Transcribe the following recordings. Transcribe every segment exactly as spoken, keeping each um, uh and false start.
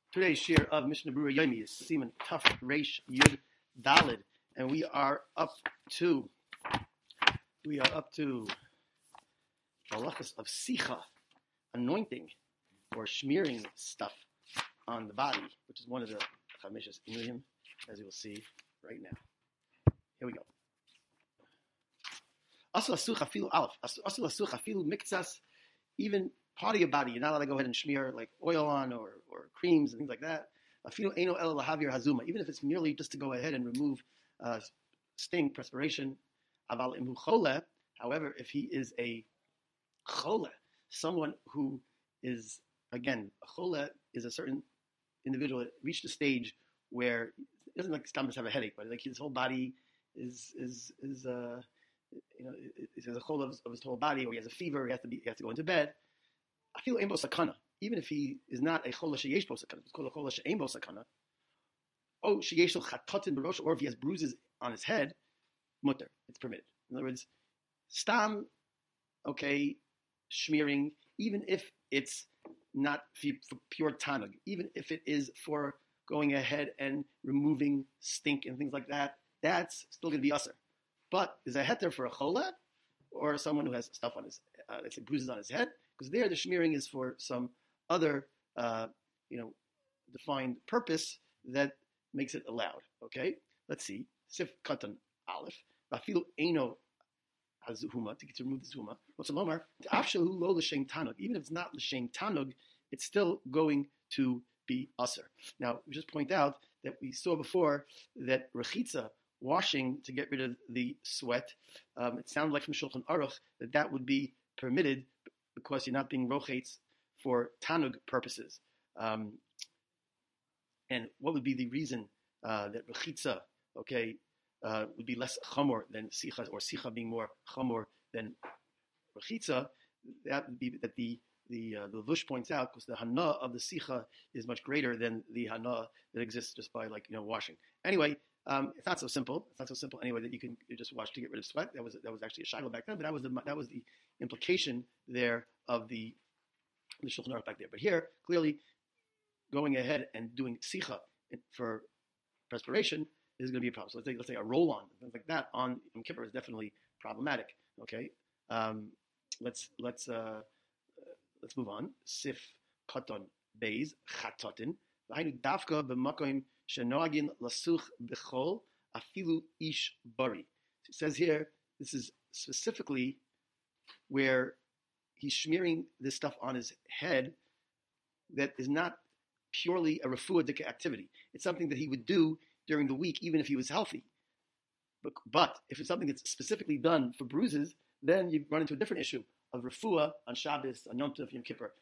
Today's share of Mishnah Berurah Yomi is Siman Taf Reish Yud Dalid, and we are up to we are up to halachas of sicha, anointing or smearing stuff on the body, which is one of the chamishas inuyim, as you will see right now. Here we go. Asul asuch afilu aleph. Asul asuch afilu miktsas. Even part of your body, you're not allowed to go ahead and smear like oil on or, or creams and things like that. Afilu eino el lahavir hazuma. Even if it's merely just to go ahead and remove uh, sting, perspiration. Aval imhu chole. However, if he is a chole, someone who is, again, a chole is a certain individual that reached a stage where it doesn't like stomach have a headache, but like his whole body is is is uh you know he has a chole of, of his whole body, or he has a fever, he has to be he has to go into bed. I feel aimbo sakana, even if he is not a chole sheyesh bo sakana, it's called a chole she'aimbo sakana. Oh, sheyesh lo chatotin b'rosh, or if he has bruises on his head, mutter, it's permitted. In other words, stam, okay, smearing, even if it's not for pure tanug, even if it is for going ahead and removing stink and things like that, that's still going to be usher. But is a heter for a chole or someone who has stuff on his, uh, let's say bruises on his head? Because there the smearing is for some other, uh, you know, defined purpose that makes it allowed. Okay, let's see. Sif katan aleph. Vafilu eino hazuma, to remove the zuma. Lomar afshalu lo l'shem tanug. Even if it's not l'shem tanug, it's still going to be usher. Now, we just point out that we saw before that rechitza, washing to get rid of the sweat, um, it sounded like from Shulchan Aruch that that would be permitted because you're not being rochetz for tanug purposes. Um, and what would be the reason uh, that rechitza, okay, uh, would be less chamor than sicha, or sicha being more chamor than rechitza? That would be that the the uh, the Vush points out, because the hana of the sicha is much greater than the hana that exists just by, like, you know, washing. Anyway, um, it's not so simple. It's not so simple anyway that you can you just wash to get rid of sweat. That was that was actually a shiloh back then, but that was the that was the implication there of the the Shulchan Aruch back there. But here, clearly, going ahead and doing sicha for perspiration is going to be a problem. So let's say let's say a roll on, things like that on Yom Kippur is definitely problematic. Okay, um, let's let's uh, let's move on. Sif katon beis chatotin v'hainu dafka b'makom shenoagin lasuch b'chol afilu ish bari. It says here this is specifically where he's smearing this stuff on his head that is not purely a refuah activity. It's something that he would do during the week, even if he was healthy. But, but if it's something that's specifically done for bruises, then you run into a different issue of refuah on Shabbos, on Yom Tov, Yom Kippur.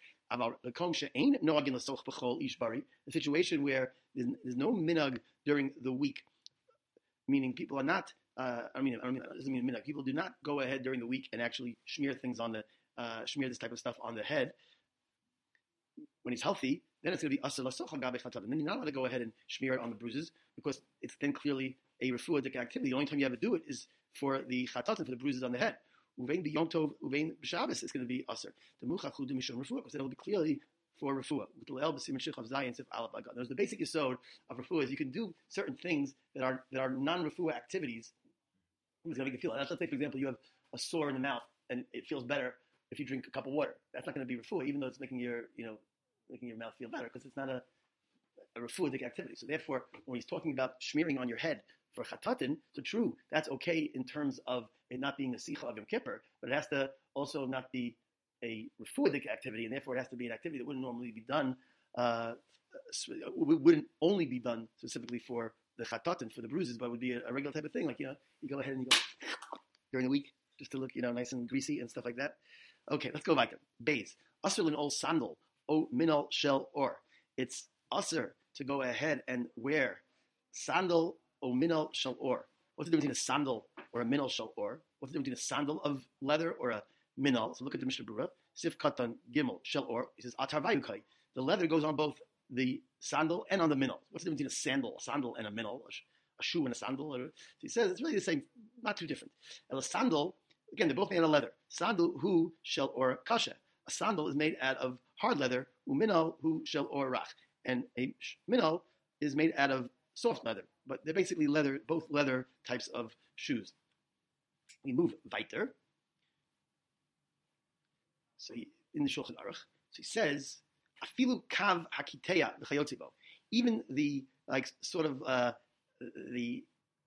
A situation where there's, there's no minhag during the week, meaning people are not, uh, I mean, I mean, it doesn't mean minhag. People do not go ahead during the week and actually smear things on the, uh, smear this type of stuff on the head when he's healthy. Then it's going to be asur l'soch al gabei chatatin. Then you're not allowed to go ahead and smear it on the bruises because it's then clearly a refuah activity. The only time you ever do it is for the chatatin, for the bruises on the head. Uvein b'yom tov, uvein b'Shabbos, it's going to be asur. The muchach hu mishon refuah, because then it'll be clearly for refuah. There's the basic yesod of refuah is you can do certain things that are that are non-refuah activities. It's going to make you feel. Let's say, for example, you have a sore in the mouth and it feels better if you drink a cup of water. That's not going to be refuah, even though it's making your, you know, making your mouth feel better, because it's not a, a refuah activity. So therefore, when he's talking about smearing on your head for chatatin, so true, that's okay in terms of it not being a sicha of Yom Kippur, but it has to also not be a refuah activity, and therefore it has to be an activity that wouldn't normally be done, uh, wouldn't only be done specifically for the chatatin, for the bruises, but would be a, a regular type of thing, like, you know, you go ahead and you go during the week, just to look, you know, nice and greasy and stuff like that. Okay, let's go back to Beis. Asr an old sandal, o minal shel or. It's usher to go ahead and wear sandal o minal shel or. What's the difference between a sandal or a minal shel or? What's the difference between a sandal of leather or a minal? So look at the Mishnah Berurah. Sif katan gimel shel or. He says atar vayukai. The leather goes on both the sandal and on the minal. What's the difference between a sandal, a sandal and a minal? A shoe and a sandal? So he says it's really the same, not too different. And a sandal, again, they're both made out of leather. Sandal hu shel or kasha. A sandal is made out of hard leather, uminal hu shel or rach. and a minnow is made out of soft leather. But they're basically leather, both leather types of shoes. We move weiter. So he, in the Shulchan Aruch, so he says, "Afilu kav hakiteya l'chayotzibo." Even the like sort of uh, the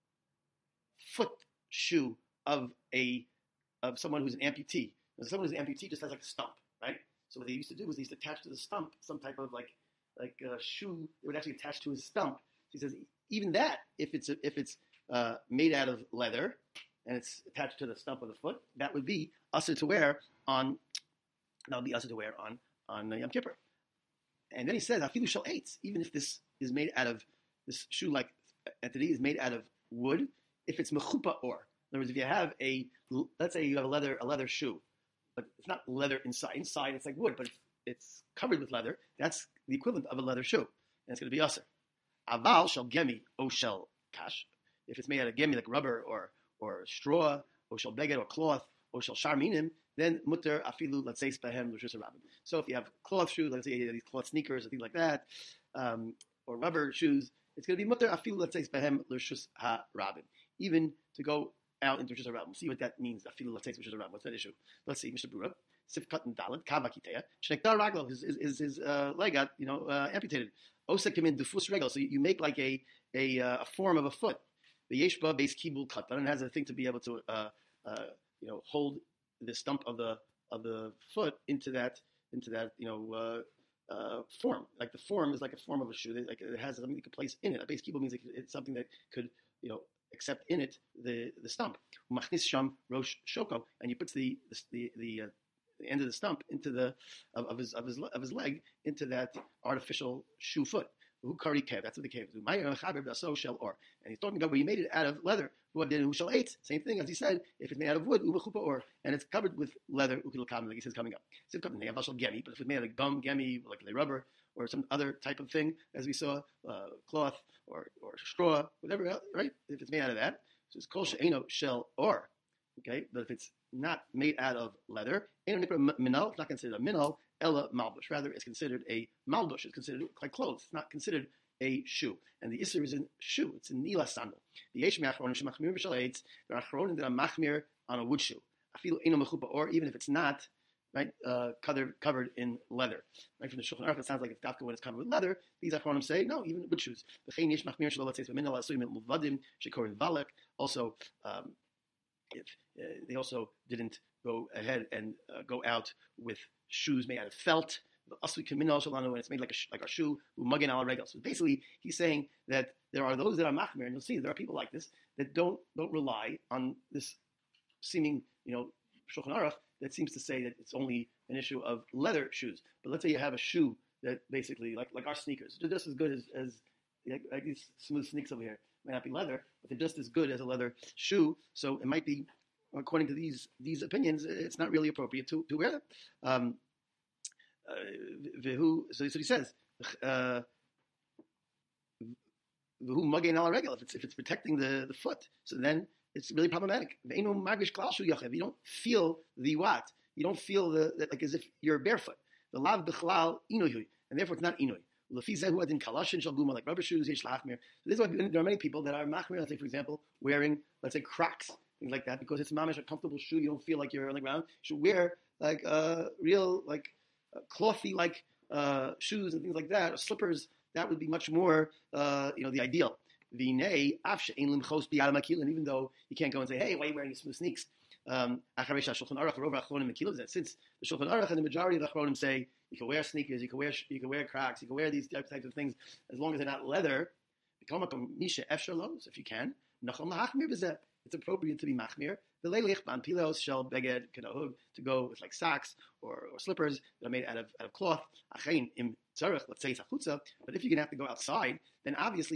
foot shoe of a of someone who's an amputee. Someone who's an amputee just has like a stump, right? So what they used to do was they used to attach to the stump some type of like like a shoe that would actually attach to his stump. So he says even that, if it's if it's uh, made out of leather and it's attached to the stump of the foot, that would be usher to wear on. That would be usher to wear on on uh, Yom Kippur. And then he says, "Afilu shel eitz," even if this is made out of this shoe-like entity is made out of wood, if it's mechupa or. In other words, if you have a, let's say you have a leather a leather shoe, but it's not leather inside. Inside it's like wood, but it's, it's covered with leather. That's the equivalent of a leather shoe, and it's going to be usher. Aval shel gemi o shel kash. If it's made out of gemi like rubber or or straw, or shel beged or cloth, or shel sharminim, then mutter afilu let's say spahem l'shus harabim. So if you have cloth shoes, let's say you have these cloth sneakers or things like that, um, or rubber shoes, it's going to be mutter afilu let's say spahem l'shus harabim, even to go out into Rishus Harabim. See what that means. Afilu let's say Rishus Harabim. What's that issue? Let's see, Mister Brura. Sifkat and Dalet Kavakitea. Shnekdar Raglo. His his his uh, leg got you know uh, amputated. Osek in dufus regel. So you, you make like a a, uh, a form of a foot. The yeshba base kibul katan and has a thing to be able to uh, uh, you know hold the stump of the of the foot into that into that you know uh, uh, form. Like the form is like a form of a shoe. Like it has something you could place in it. A base kibul means it's something that could you know. Accept in it the the stump. Machnis sham rosh shoko, and he puts the the the, uh, the end of the stump into the of, of his of his of his leg into that artificial shoe foot. Who kari kev? That's what the kev do. Or, and he's talking about where he made it out of leather. Who did who shall eat? Same thing as he said. If it's made out of wood, ubechupa or, and it's covered with leather, ukil kam, like he says coming up. But if it's made out of gum, gemi, like rubber or some other type of thing, as we saw, uh, cloth or or straw, whatever, else, right? If it's made out of that, so it's kol she'eno shel or, okay. But if it's not made out of leather, eno nikra minal, it's not considered a minal. Ella malbush. Rather, it's considered a malbush. It's considered like clothes. It's not considered a shoe. And the isser is in shoe. It's in nila sandal. The yesh me'achronim shemachmir b'shal eitz. There are achronim that are machmir on a wood shoe. I feel eno mechupa or even if it's not right uh, covered covered in leather. Right from the Shulchan Aruch, it sounds like it's dafka when it's covered with leather. These achronim say no, even wood shoes. V'chein yesh machmir shelo let's say min al asuyim muvadim shekorin valek. Also, um, if uh, they also didn't go ahead and uh, go out with shoes made out of felt. When it's made like a like a shoe, umagin al regal. So basically, he's saying that there are those that are machmir, and you'll see there are people like this that don't don't rely on this seeming you know Shulchan Aruch that seems to say that it's only an issue of leather shoes. But let's say you have a shoe that basically like like our sneakers, they're just as good as as like, like these smooth sneaks over here. Might not be leather, but they're just as good as a leather shoe. So it might be. According to these these opinions, it's not really appropriate to, to wear them. Um, uh, so that's what he says. Uh, if it's if it's protecting the, the foot, so then it's really problematic. You don't feel the what? You don't feel the, the like as if you're barefoot. The lav bichlal inuy, and therefore it's not inuy. Like rubber shoes, so this is why there are many people that are machmir. Let's say, for example, wearing let's say Crocs. Things like that, because it's mamish a comfortable shoe. You don't feel like you're on the ground. You should wear like uh, real, like uh, clothy, like uh, shoes and things like that, or slippers. That would be much more, uh, you know, the ideal. And even though you can't go and say, "Hey, why are you wearing smooth sneaks?" Um, since the Shulchan Aruch and the majority of the Achronim say you can wear sneakers, you can wear you can wear Crocs, you can wear these types of things as long as they're not leather. If you can, it's appropriate to be machmir. To go with like socks or, or slippers that are made out of out of cloth. Let's say but if you're gonna have to go outside, then obviously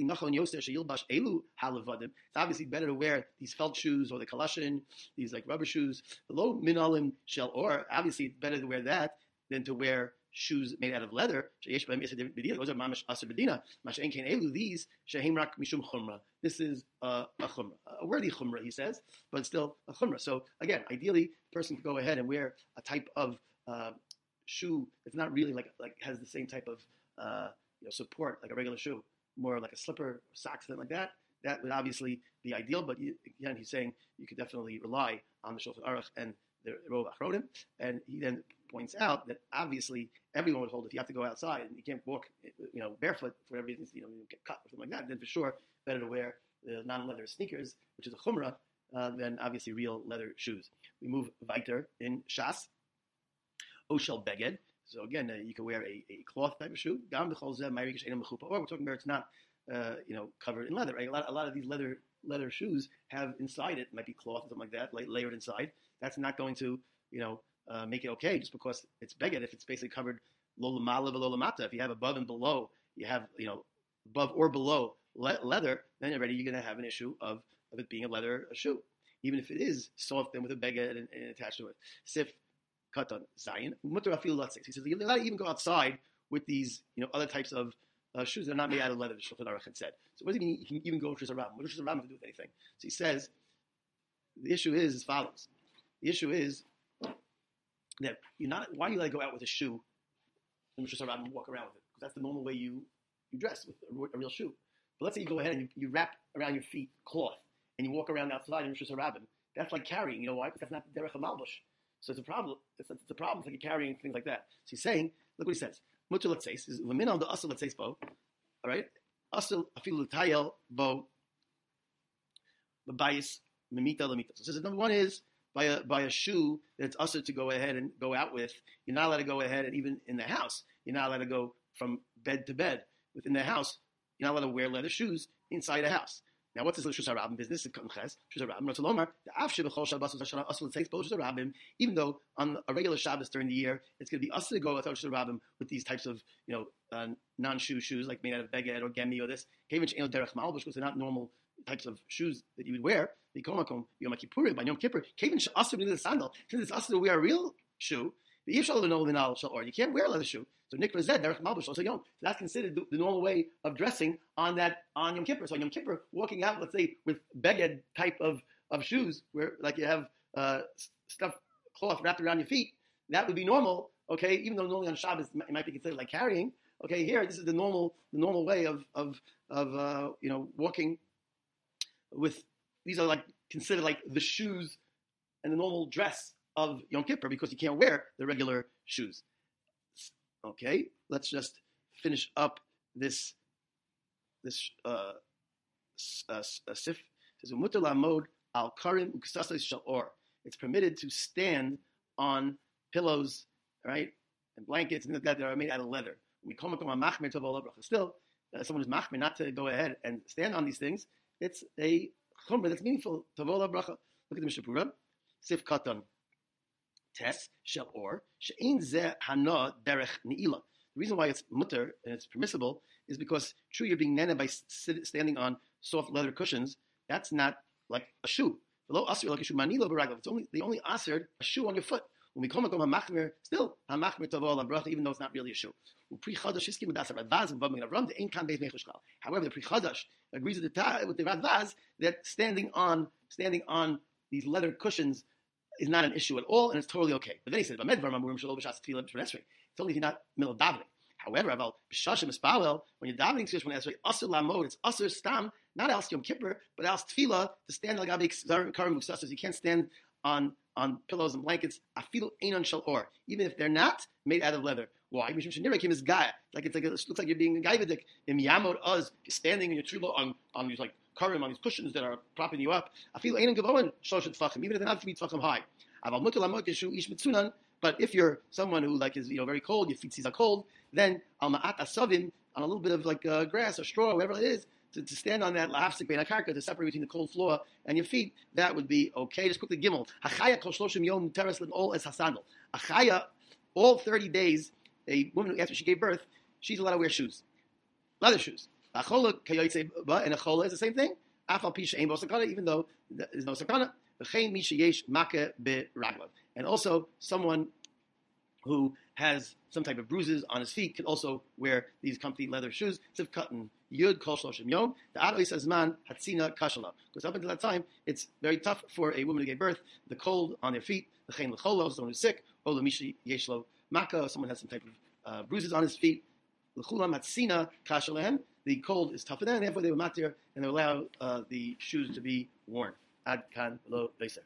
it's obviously better to wear these felt shoes or the kalashin, these like rubber shoes. Below minalim shel or obviously it's better to wear that than to wear shoes made out of leather. Those are mamash aser bedina. Mashen kein elu. These shehem rak mishum chumra. This is uh, a chumra, a worthy chumra, he says, but still a chumra. So again, ideally, a person could go ahead and wear a type of uh, shoe that's not really like like has the same type of uh, you know, support like a regular shoe, more like a slipper, socks, something like that, that would obviously be ideal. But you, again, he's saying you could definitely rely on the Shulchan Aruch and the Rov Achronim. And he then points out that obviously everyone would hold if you have to go outside and you can't walk, you know, barefoot for whatever reason, you know, you get cut or something like that, then for sure better to wear the non-leather sneakers, which is a chumrah, uh, than obviously real leather shoes. We move weiter in Shas. Oshel Beged. So again, uh, you can wear a, a cloth type of shoe. Or we're talking about it's not, uh, you know, covered in leather. Right? A lot, a lot of these leather leather shoes have inside it, might be cloth or something like that, like layered inside. That's not going to, you know, uh, make it okay just because it's beged. If it's basically covered lo lamala v'lo lamata, if you have above and below, you have, you know, above or below le- leather, then already you're going to have an issue of, of it being a leather shoe, even if it is soft and with a beged and, and attached to it. Sif Katan Zayin, mutter afilu latzis. He says you're allowed to even go outside with these, you know, other types of uh, shoes that are not made out of leather. The Shulchan Aruch had said. So what does it mean? You can even go to Shizarabim. What does Shizarabim have to do with anything? So he says the issue is as follows. The issue is that you're not. Why do you let go out with a shoe in Shizarabim and walk around with it? Because that's the normal way you, you dress with a, a real shoe. But let's say you go ahead and you, you wrap around your feet cloth and you walk around outside in Shizarabim. That's like carrying. You know why? Because that's not the derech malbush. So it's a problem. It's a, it's a problem. It's like you're carrying things like that. So he's saying, look what he says. Mutter let's say is l'min al the asel let's say bo. All right, asel afilu l'tayel bo. L'bayis memita lemita. So says number one is by a by a shoe that's usher to go ahead and go out with. You're not allowed to go ahead and even in the house. You're not allowed to go from bed to bed within the house. You're not allowed to wear leather shoes inside a house. Now, what's this Shus HaRabim business? Even though on a regular Shabbos during the year, it's going to be us to go without Shus HaRabim with these types of, you know, uh, non-shoe shoes like made out of beged or gemi or this. Because they're not normal types of shoes that you would wear. Yom Kippur, by Yom Kippur, since it's us to wear a real shoe, you can't wear a leather shoe. So Nikra Zed, Derech Malbush, also Yom. So that's considered the, the normal way of dressing on that on Yom Kippur. So on Yom Kippur, walking out, let's say, with beged type of, of shoes, where like you have uh, stuff, cloth wrapped around your feet, that would be normal, okay, even though normally on Shabbos it might be considered like carrying. Okay, here, this is the normal the normal way of, of, of uh, you know, walking with, these are like considered like the shoes and the normal dress of Yom Kippur because you can't wear the regular shoes. Okay, let's just finish up this this uh, uh, sif. It says umutar lamod al karim uksasos shel or. It's permitted to stand on pillows, right, and blankets and things like that that are made out of leather. We come a machmer tov bracha. Still, uh, someone is machmer not to go ahead and stand on these things. It's a chumrah that's meaningful. Tov bracha. Look at the Mishnah Berurah. Sif katan. Tes shel or she'ein zeh hana derech ne'ilah. The reason why it's mutter and it's permissible is because true you're being nana by sit, standing on soft leather cushions. That's not like a shoe. Below asir like a shoe manilo baraglav. It's only they only asir a shoe on your foot. When we come and come hamachmer, still hamachmer tavol bracha, even though it's not really a shoe. Pri chadash iskim with asar radvaz and v'aming avram the ein kan beis mechashkal. However, the pri chadash agrees with the with the radvaz that standing on standing on these leather cushions is not an issue at all, and it's totally okay. But then he said, it's only if you're not middle of davening. However, about b'shashim espalel, when you're davening to Shemon Esrei, asur lamod, it's asur stam, not else Yom Kippur, but else tefillah, to stand like gabi karim muksasos. You can't stand on on pillows and blankets. Afilu einon shel or, even if they're not made out of leather. Why? Mishum shenirakim is gaya. Like it's like it looks like you're being a gaivadik. Im yamod uz, standing in your trilo on on these like karim, on these cushions that are propping you up. Afilu einon gavoin shoshet tfachim, even if they're not three tfachim high. Aval mutar lamod yeshu ish mitzunan. But if you're someone who like is you know very cold, your feet are cold, then al ma'at asavim, on a little bit of like uh, grass or straw, or whatever it is, to, to stand on that lahafsik bein akarka, to separate between the cold floor and your feet, that would be okay. Just quickly, gimel hachaya kol shloshim yom teres all as hasandal. Achaya, all thirty days, a woman after she gave birth, she's allowed to wear shoes, leather shoes. Achola kayotze ba, and achola is the same thing. Afal pisha ein bo sakana, even though there's no sakana. And also, someone who has some type of bruises on his feet can also wear these comfy leather shoes. Siv katan yud kol shloshim yom. The ado says man hatzina kashala. Because up until that time, it's very tough for a woman to give birth. The cold on their feet. The chen lecholo, someone who's sick. Ola mishi yeshlo maka, someone has some type of uh, bruises on his feet. L'chulam hatzina kasha lehem. The cold is tough for them, and therefore they were matir, and they allow uh, the shoes to be worn. Ad kan lo beiser.